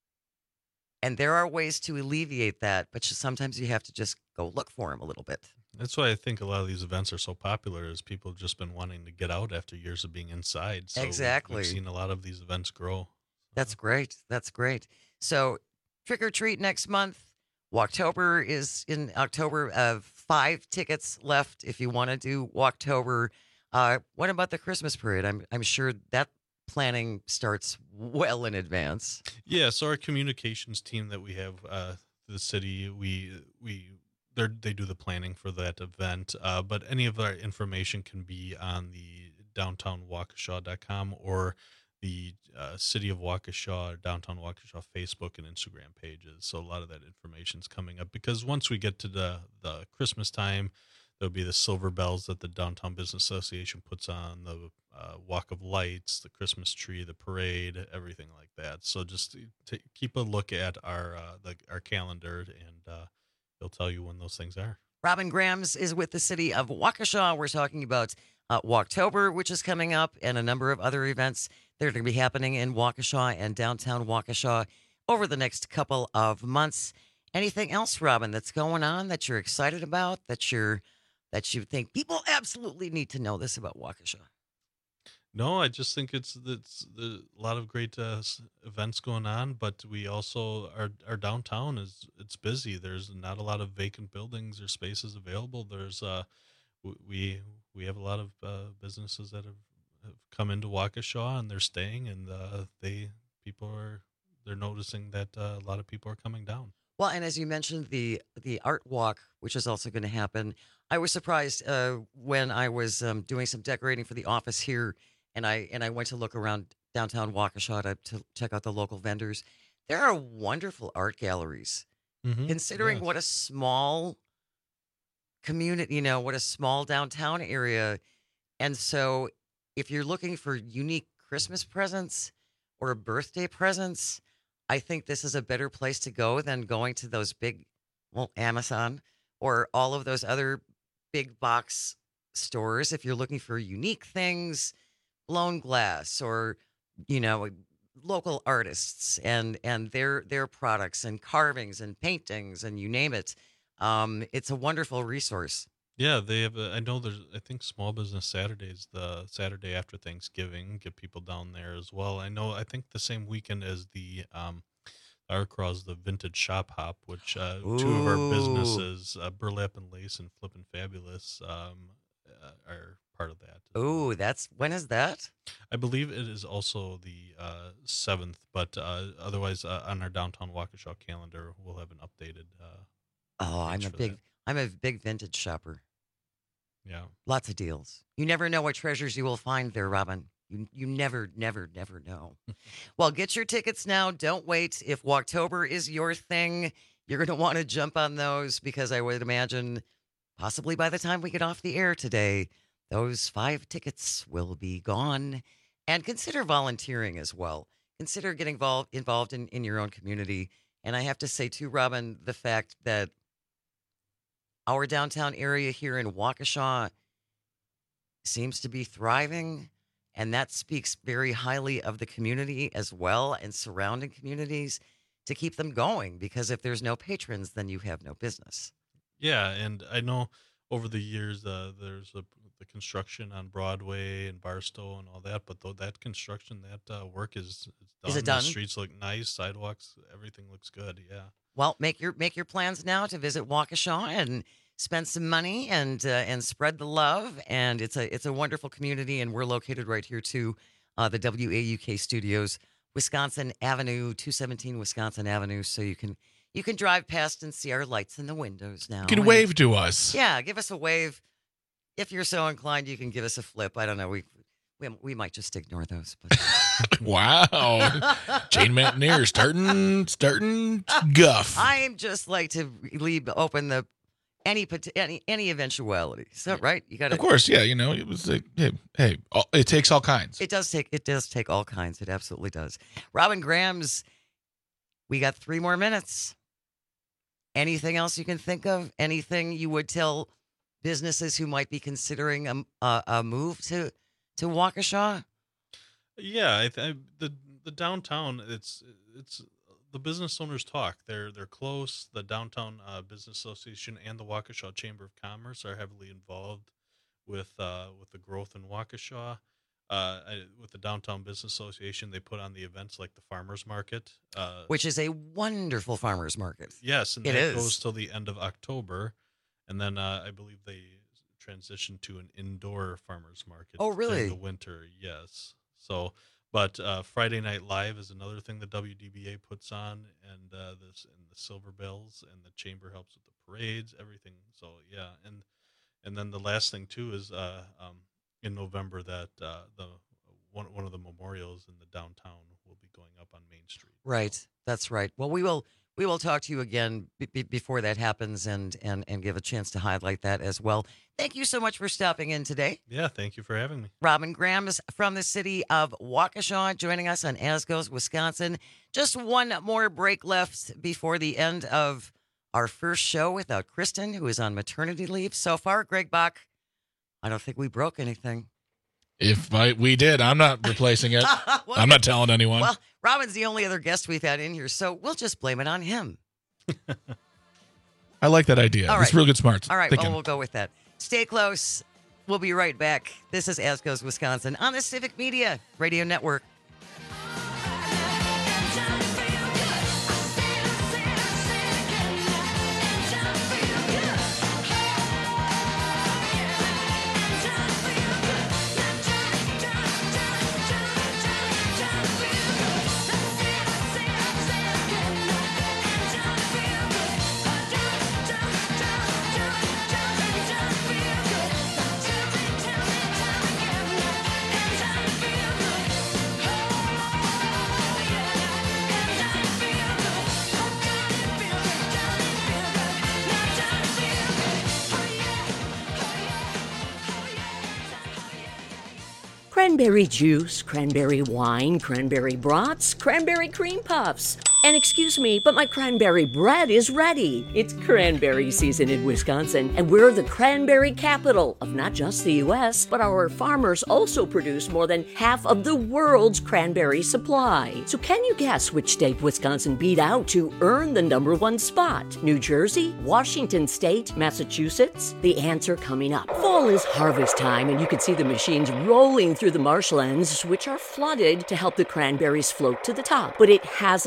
And there are ways to alleviate that, but sometimes you have to just go look for them a little bit. That's why I think a lot of these events are so popular is people have just been wanting to get out after years of being inside. So exactly. We've seen a lot of these events grow. That's great. That's great. So trick or treat next month. Walktober is in October. 5 tickets left if you want to do Walktober. What about the Christmas parade? I'm sure that planning starts well in advance. Yeah, so our communications team that we have the city, they do the planning for that event. But any of our information can be on the downtownwaukesha.com or the City of Waukesha or Downtown Waukesha Facebook and Instagram pages. So a lot of that information is coming up because once we get to the Christmas time, there'll be the silver bells that the Downtown Business Association puts on, the Walk of Lights, the Christmas tree, the parade, everything like that. So just keep a look at our calendar, and it'll tell you when those things are. Robin Grams is with the City of Waukesha. We're talking about Walktober, which is coming up, and a number of other events that are going to be happening in Waukesha and downtown Waukesha over the next couple of months. Anything else, Robin, that's going on that you're excited about, that you think people absolutely need to know this about Waukesha? No, I just think it's a lot of great events going on, but we also our downtown it's busy. There's not a lot of vacant buildings or spaces available. There's we have a lot of businesses that have come into Waukesha and they're staying, and they're noticing that a lot of people are coming down. Well, and as you mentioned, the art walk, which is also going to happen. I was surprised when I was doing some decorating for the office here, and I went to look around downtown Waukesha to check out the local vendors. There are wonderful art galleries, considering what a small community, what a small downtown area. And so if you're looking for unique Christmas presents or birthday presents, I think this is a better place to go than going to those big, Amazon or all of those other big box stores. If you're looking for unique things, blown glass or, local artists and their products and carvings and paintings and you name it, it's a wonderful resource. Yeah, they have. I think Small Business Saturdays, the Saturday after Thanksgiving, get people down there as well. I think the same weekend as the Art Crawls, the Vintage Shop Hop, which two of our businesses, Burlap and Lace and Flippin' Fabulous, are part of that. Oh, when is that? I believe it is also the 7th, but otherwise on our downtown Waukesha calendar, we'll have an updated. I'm a big vintage shopper. Yeah, lots of deals. You never know what treasures you will find there, Robin. You never know. Well, get your tickets now. Don't wait. If Walktober is your thing, you're going to want to jump on those, because I would imagine possibly by the time we get off the air today, those 5 tickets will be gone. And consider volunteering as well. Consider getting involved in your own community. And I have to say, too, Robin, the fact that our downtown area here in Waukesha seems to be thriving, and that speaks very highly of the community as well, and surrounding communities, to keep them going, because if there's no patrons, then you have no business. Yeah, and I know over the years there's the construction on Broadway and Barstow and all that, but though that construction, that work is done. Is it done? The streets look nice, sidewalks, everything looks good. Yeah. Well, make your plans now to visit Waukesha and spend some money and spread the love. And it's a wonderful community, and we're located right here too, the WAUK Studios, Wisconsin Avenue, 217 Wisconsin Avenue. So you can drive past and see our lights in the windows now. You can wave to us. Yeah, give us a wave. If you're so inclined, you can give us a flip. I don't know. We might just ignore those. But. Wow. Jane Mountaineer starting guff. I'm just like to leave open any eventuality. So right, you got to. Of course, yeah. It was like, hey, it takes all kinds. It does take all kinds. It absolutely does. Robin Grams, we got 3 more minutes. Anything else you can think of? Anything you would tell businesses who might be considering a move to Waukesha? Yeah, the downtown. It's the business owners talk. They're close. The Downtown Business Association and the Waukesha Chamber of Commerce are heavily involved with the growth in Waukesha. With the Downtown Business Association, they put on the events like the Farmers Market, which is a wonderful farmers market. Yes, and that goes till the end of October, and then I believe they transitioned to an indoor farmers market. Oh, really? During the winter, yes. So, but Friday Night Live is another thing the WDBA puts on, and the Silver Bells, and the chamber helps with the parades, everything. So yeah, and then the last thing too is in November that one of the memorials in the downtown will be going up on Main Street. Right, that's right. Well, we will talk to you again before that happens, and give a chance to highlight that as well. Thank you so much for stopping in today. Yeah, thank you for having me. Robin Grams from the city of Waukesha joining us on As Goes Wisconsin. Just one more break left before the end of our first show without Kristen, who is on maternity leave. So far, Greg Bach, I don't think we broke anything. If we did, I'm not replacing it. I'm not telling anyone. Well, Robin's the only other guest we've had in here, so we'll just blame it on him. I like that idea. All right. It's real good smarts. All right, well, we'll go with that. Stay close. We'll be right back. This is As Goes Wisconsin on the Civic Media Radio Network. Cranberry juice, cranberry wine, cranberry brats, cranberry cream puffs. And excuse me, but my cranberry bread is ready. It's cranberry season in Wisconsin, and we're the cranberry capital of not just the U.S., but our farmers also produce more than half of the world's cranberry supply. So can you guess which state Wisconsin beat out to earn the #1 spot? New Jersey? Washington State? Massachusetts? The answer coming up. Fall is harvest time, and you can see the machines rolling through the marshlands, which are flooded to help the cranberries float to the top. But it hasn't always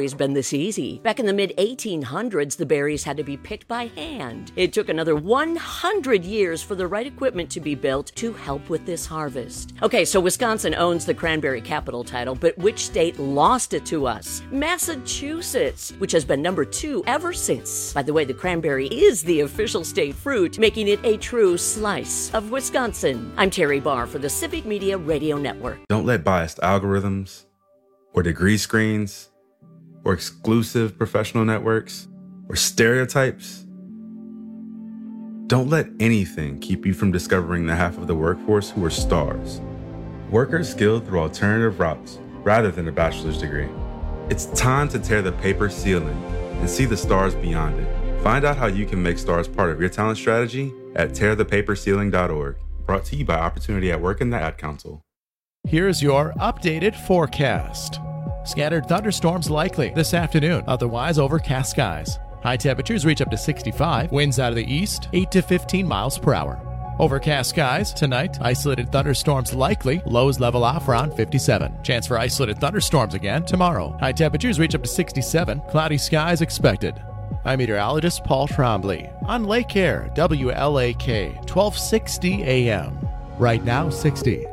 always been this easy. Back in the mid-1800s, the berries had to be picked by hand. It took another 100 years for the right equipment to be built to help with this harvest. Okay, so Wisconsin owns the cranberry capital title, but which state lost it to us? Massachusetts, which has been number 2 ever since. By the way, the cranberry is the official state fruit, making it a true slice of Wisconsin. I'm Terry Barr for the Civic Media Radio Network. Don't let biased algorithms or degree screens or exclusive professional networks or stereotypes, don't let anything keep you from discovering the half of the workforce who are stars. Workers skilled through alternative routes rather than a bachelor's degree. It's time to tear the paper ceiling and see the stars beyond it. Find out how you can make stars part of your talent strategy at tearthepaperceiling.org. Brought to you by Opportunity at Work and the Ad Council. Here's your updated forecast. Scattered thunderstorms likely this afternoon, otherwise overcast skies. High temperatures reach up to 65, winds out of the east, 8 to 15 miles per hour. Overcast skies tonight, isolated thunderstorms likely, lows level off around 57. Chance for isolated thunderstorms again tomorrow. High temperatures reach up to 67, cloudy skies expected. I'm meteorologist Paul Trombley on Lake Air, WLAK, 1260 AM. Right now, 60.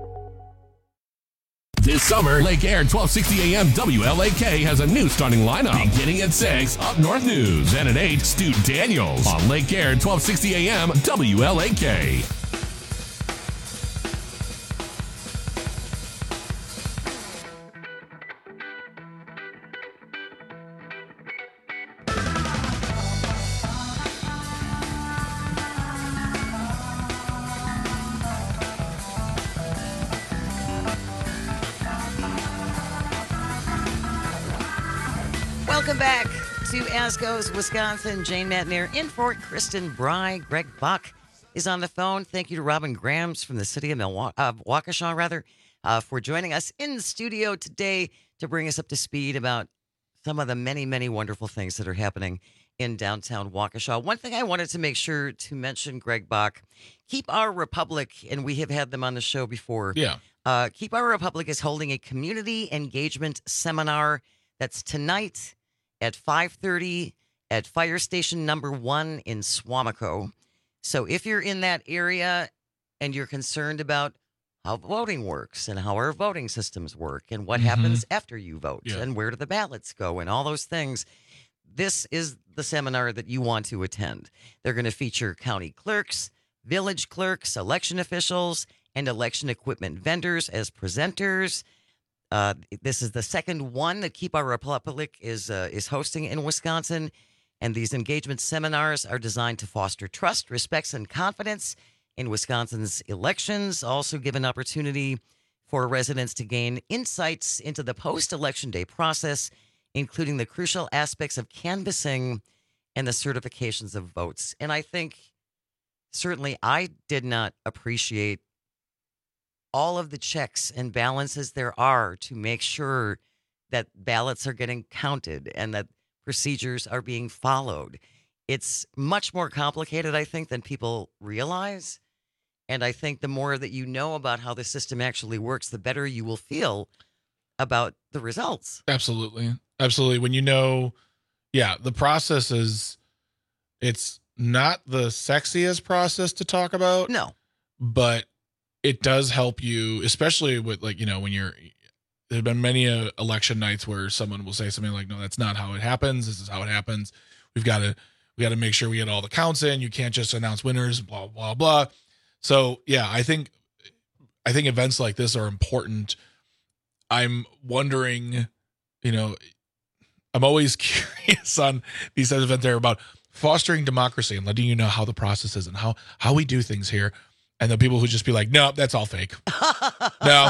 This summer, Lake Air 1260 AM WLAK has a new starting lineup. Beginning at 6, Up North News. And at 8, Stu Daniels on Lake Air 1260 AM WLAK. Welcome back to As Goes Wisconsin. Jane Matnier in for Kristen Bry. Greg Buck is on the phone. Thank you to Robin Grams from the city of Waukesha, for joining us in the studio today to bring us up to speed about some of the many, many wonderful things that are happening in downtown Waukesha. One thing I wanted to make sure to mention, Greg Buck, Keep Our Republic, and we have had them on the show before. Yeah. Keep Our Republic is holding a community engagement seminar that's tonight at 5:30 at Fire Station Number 1 in Swamico. So if you're in that area and you're concerned about how voting works and how our voting systems work and what happens after you vote and where do the ballots go and all those things, this is the seminar that you want to attend. They're going to feature county clerks, village clerks, election officials, and election equipment vendors as presenters. This is the second one that Keep Our Republic is hosting in Wisconsin, and these engagement seminars are designed to foster trust, respect, and confidence in Wisconsin's elections. Also give an opportunity for residents to gain insights into the post-election day process, including the crucial aspects of canvassing and the certifications of votes. And I think certainly I did not appreciate all of the checks and balances there are to make sure that ballots are getting counted and that procedures are being followed. It's much more complicated, I think, than people realize. And I think the more that you know about how the system actually works, the better you will feel about the results. Absolutely. Absolutely. When you know, the process it's not the sexiest process to talk about. No. But it does help you, especially with when there have been many election nights where someone will say something like, no, that's not how it happens. This is how it happens. We got to make sure we get all the counts in. You can't just announce winners, blah, blah, blah. So I think events like this are important. I'm wondering, I'm always curious on these types of events. They're about fostering democracy and letting you know how the process is and how we do things here. And the people who just be like, no, that's all fake. No,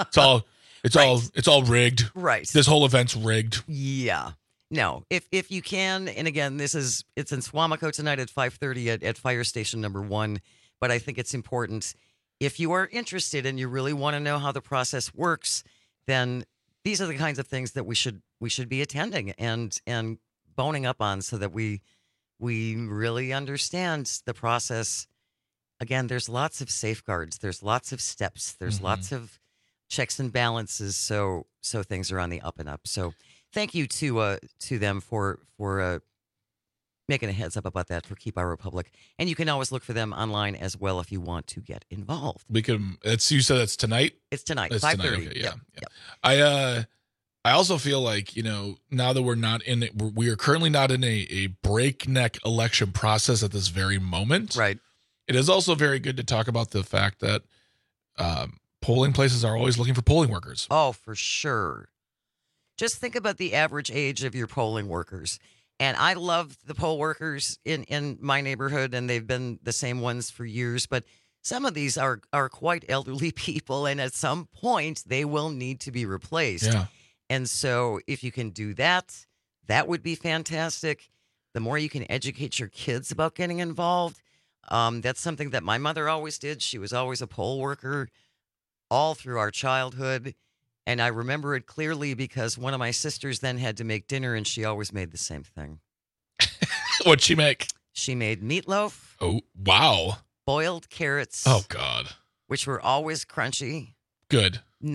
it's all rigged. Right. This whole event's rigged. Yeah. No, if you can, and again, it's in Swamico tonight at 5:30 at Fire Station Number 1. But I think it's important if you are interested and you really want to know how the process works, then these are the kinds of things that we should be attending and boning up on so that we really understand the process. Again, there's lots of safeguards. There's lots of steps. There's lots of checks and balances. So things are on the up and up. So thank you to them for making a heads up about that for Keep Our Republic. And you can always look for them online as well if you want to get involved. We can. You said it's tonight. It's tonight. It's 5:30. tonight. Okay, yeah. Yep. I also feel like, now that we're not in it, we are currently not in a breakneck election process at this very moment. Right. It is also very good to talk about the fact that polling places are always looking for polling workers. Oh, for sure. Just think about the average age of your polling workers. And I love the poll workers in my neighborhood, and they've been the same ones for years. But some of these are quite elderly people, and at some point, they will need to be replaced. Yeah. And so if you can do that, that would be fantastic. The more you can educate your kids about getting involved, that's something that my mother always did. She was always a poll worker all through our childhood. And I remember it clearly because one of my sisters then had to make dinner, and she always made the same thing. What'd she make? She made meatloaf. Oh, wow. Boiled carrots. Oh, God. Which were always crunchy. Good.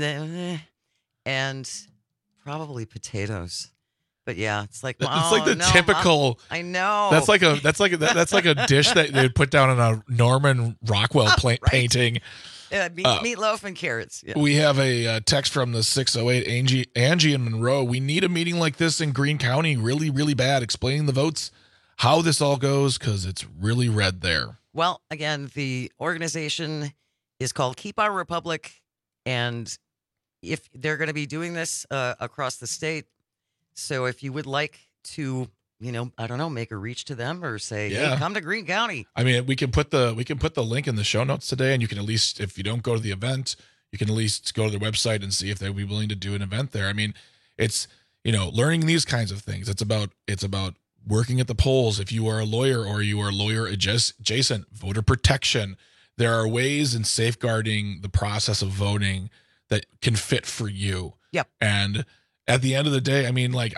And probably potatoes. But yeah, it's like it's like the typical. I know. That's like a dish that they would put down in a Norman Rockwell painting. Meatloaf and carrots. Yeah. We have a text from the 608 Angie in Monroe. We need a meeting like this in Greene County, really, really bad, explaining the votes, how this all goes, because it's really red there. Well, again, the organization is called Keep Our Republic, and if they're going to be doing this across the state, so if you would like to, I don't know, make a reach to them or say, hey, come to Greene County. I mean, we can put the link in the show notes today, and you can at least, if you don't go to the event, you can at least go to their website and see if they'd be willing to do an event there. I mean, it's, learning these kinds of things. It's about working at the polls. If you are a lawyer or you are lawyer adjacent, voter protection. There are ways in safeguarding the process of voting that can fit for you. Yep. And at the end of the day,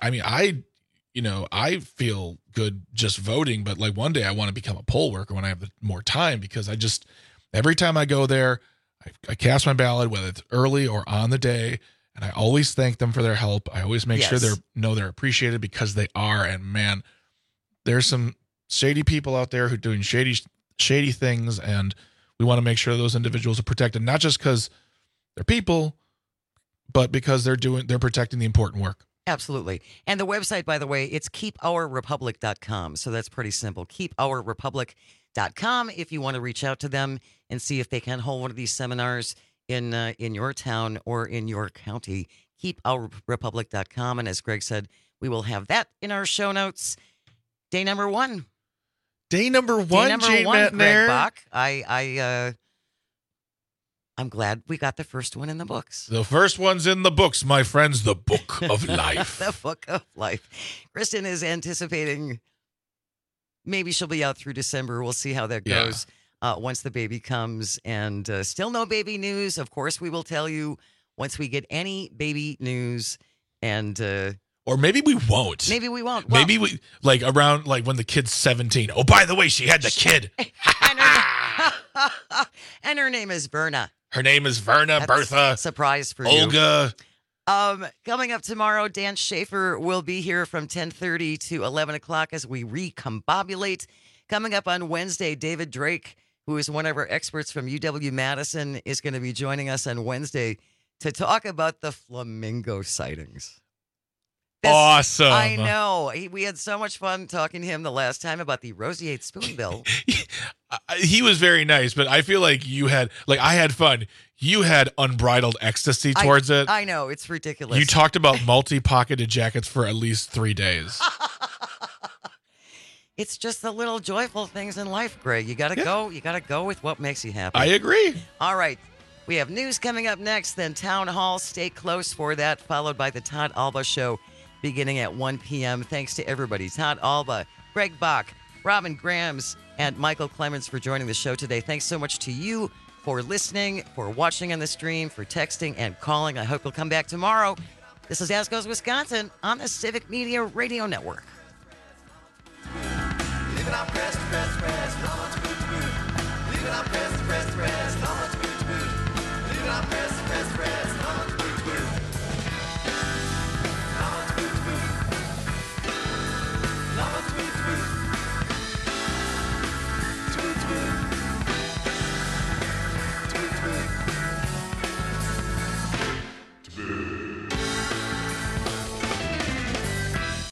I feel good just voting, but like one day I want to become a poll worker when I have more time, because every time I go there, I cast my ballot, whether it's early or on the day, and I always thank them for their help. I always make sure they're appreciated, because they are. And man, there's some shady people out there who are doing shady things, and we want to make sure those individuals are protected, not just because they're people, but because they're protecting the important work. Absolutely. And the website, by the way, it's keepourrepublic.com. So that's pretty simple. Keepourrepublic.com if you want to reach out to them and see if they can hold one of these seminars in your town or in your county. Keepourrepublic.com. And as Greg said, we will have that in our show notes. Day number one. Jane Matt Greg Bach. I'm glad we got the first one in the books. The first one's in the books, my friends. The Book of Life. The Book of Life. Kristen is anticipating maybe she'll be out through December. We'll see how that goes once the baby comes. And still no baby news. Of course, we will tell you once we get any baby news. And or maybe we won't. Maybe we won't. Well, maybe we around when the kid's 17. Oh, by the way, she had the kid. And her name is Verna. Her name is Verna. That's Bertha. Surprise for Olga. you. Coming up tomorrow, Dan Schaefer will be here from 10:30 to 11 o'clock as we recombobulate. Coming up on Wednesday, David Drake, who is one of our experts from UW-Madison, is going to be joining us on Wednesday to talk about the flamingo sightings. Awesome. I know. We had so much fun talking to him the last time about the roseate spoonbill. He was very nice, but I feel like I had fun. You had unbridled ecstasy towards it. I know. It's ridiculous. You talked about multi-pocketed jackets for at least 3 days. It's just the little joyful things in life, Greg. You got to go. You got to go with what makes you happy. I agree. All right. We have news coming up next, then Town Hall. Stay close for that, followed by the Todd Alba Show beginning at 1 p.m. Thanks to everybody. Todd Alba, Greg Bach, Robin Grams, and Michael Clemens for joining the show today. Thanks so much to you for listening, for watching on the stream, for texting and calling. I hope you'll come back tomorrow. This is As Goes Wisconsin on the Civic Media Radio Network. Leave it on press, press, press, how much good to good. Leave it on press, press, press, how much good to good. Leave it on press, press, press, how much good to good. How much good to good.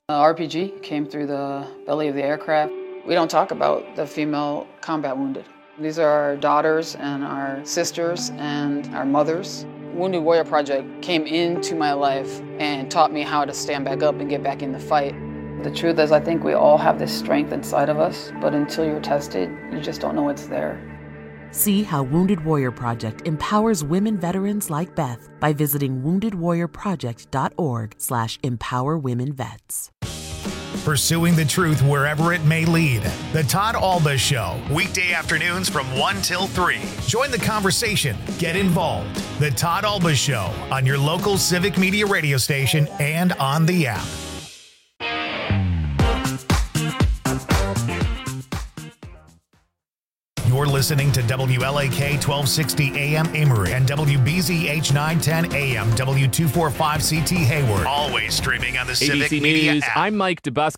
RPG came through the belly of the aircraft. We don't talk about the female combat wounded. These are our daughters and our sisters and our mothers. Wounded Warrior Project came into my life and taught me how to stand back up and get back in the fight. The truth is, I think we all have this strength inside of us, but until you're tested, you just don't know it's there. See how Wounded Warrior Project empowers women veterans like Beth by visiting woundedwarriorproject.org/empowerwomenvets. Pursuing the truth wherever it may lead. The Todd Alba Show, weekday afternoons from 1 till 3. Join the conversation. Get involved. The Todd Alba Show on your local Civic Media radio station and on the app. You're listening to WLAK 1260 AM Amory and WBZH 910 AM W245CT Hayward. Always streaming on the Civic ABC Media News, app. I'm Mike DeBusk.